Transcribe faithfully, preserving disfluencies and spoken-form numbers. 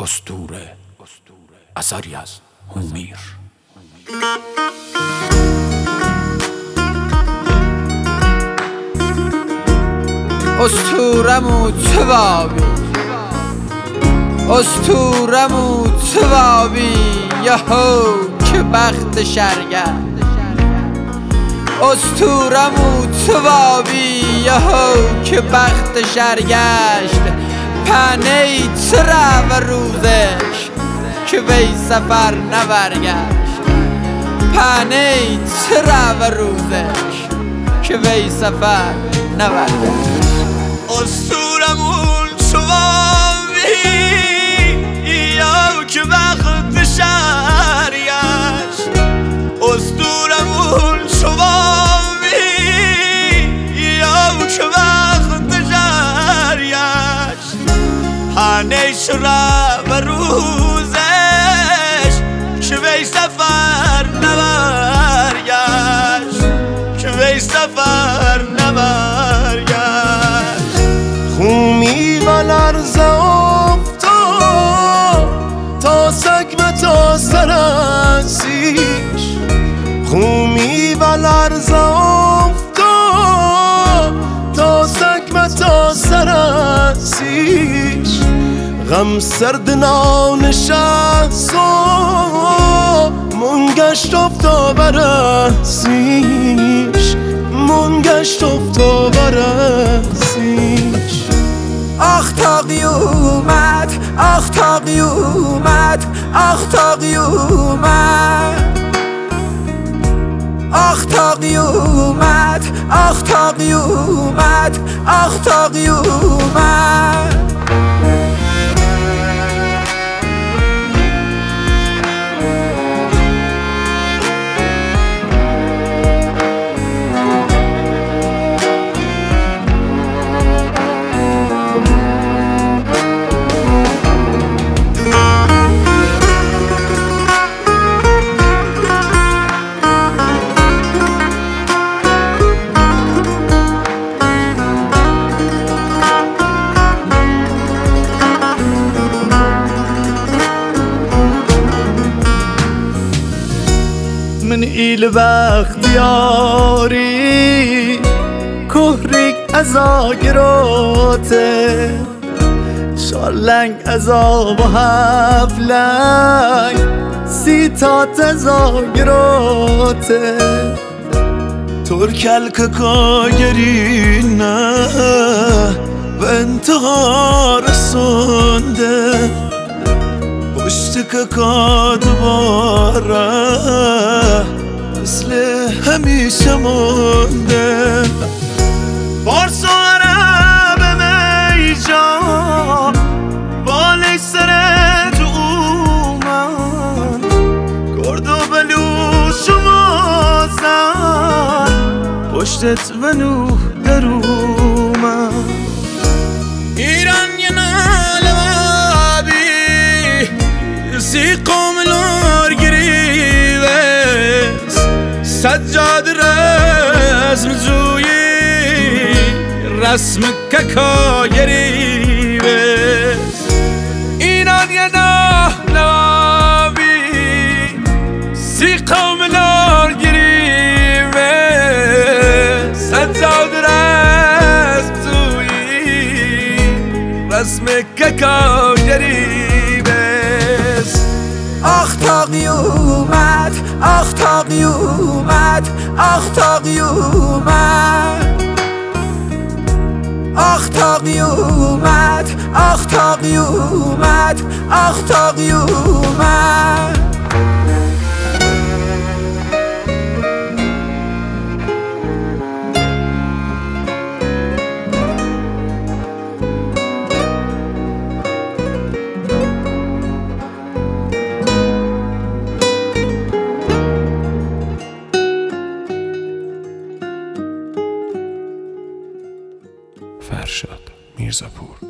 اسطوره اثری از هومیر. اسطورمو توابی اسطورمو توابی یهو که بخت شرگه اسطورمو توابی یهو که بخت شرگشت پنی چرا و روزش که وی سفر نبرگشت پنی چرا و روزش که وی سفر نبرگشت اسطورمون توابی یا که وقت شرگشت اسطورمون توابی یا که وقت شرگشت هنیش را و روزش که وی سفر نبرگشت که وی سفر نبرگشت خومی و لرزه افتاد تا سگم تا سرسیش خومی و لرزه افتاد تا سگم تا سرسیش غم سرد نانشست و منگشت افتا برسیش منگشت افتا برسیش آخ تا قیومت آخ تا قیومت آخ تا قیومت آخ تا قیومت آخ تا قیومت آخ تا قیومت من ایل بختیاری کهریک از آگراته چارلنگ از آب و هفلنگ سیتات از آگراته ترکل که کاگری نه و انتها رسونده پشت که کادواره مثل همیشه مونده فارس و عرب میجا بالش سر تو اومد کرد و بلوش و مازن پشتت و نوح در اومد ایران یه ناله سی قوم لور گریوز سجاد رسم جویی رسم ککا گریوز ایران یه ناهلابی سی قوم لور گریوز سجاد رسم جویی رسم ککا گریوز آخ تا قیومت آخ تا قیومت آخ تا قیومت آخ تا قیومت آخ تا قیومت آخ تا قیومت فرشاد میرزاپور.